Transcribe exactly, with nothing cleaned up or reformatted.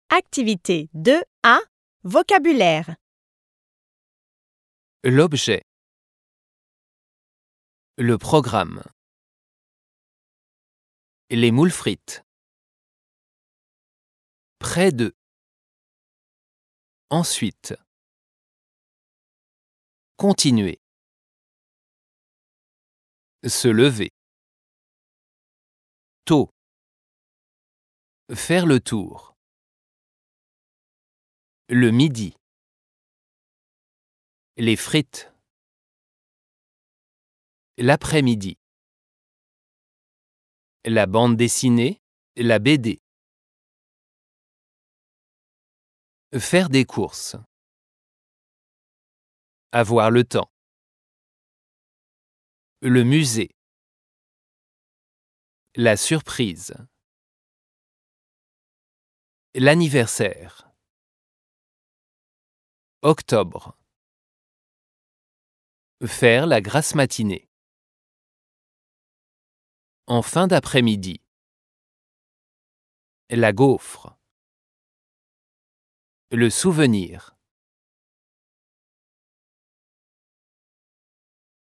Activité deux A. Vocabulaire. L'objet. Le programme. Les moules frites. Près de. Ensuite. Continuer. Se lever. Tôt. Faire le tour. Le midi. Les frites. L'après-midi. La bande dessinée, la B D. Faire des courses. Avoir le temps. Le musée. La surprise. L'anniversaire. Octobre. Faire la grasse matinée. En fin d'après-midi. La gaufre. Le souvenir.